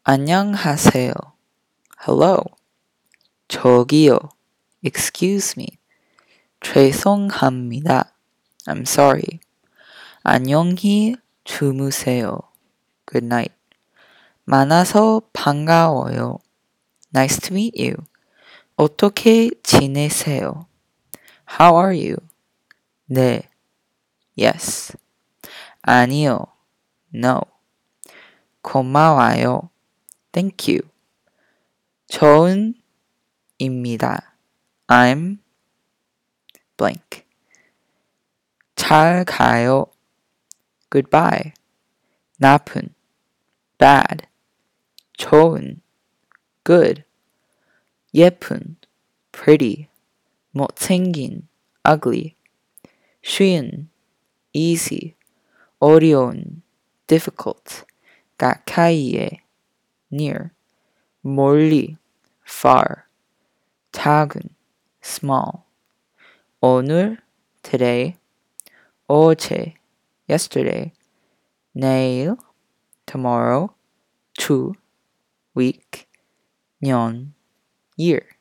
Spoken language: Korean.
안녕하세요. Hello. 저기요. Excuse me. 죄송합니다. I'm sorry. 안녕히 주무세요. Good night. 만나서 반가워요. Nice to meet you. 어떻게 지내세요? How are you? 네. Yes. 아니요. No. 고마워요. Thank you. 저은입니다. I'm blank. 잘 가요. Goodbye. 나쁜. Bad. 좋은. Good. 예쁜. Pretty. 못생긴. Ugly. 쉬운. Easy. 어려운. Difficult. 가까이에. Near. 멀리. Far. 작은. Small. 오늘. Today. 어제. Yesterday. 내일. Tomorrow. To. Week. 년. Year.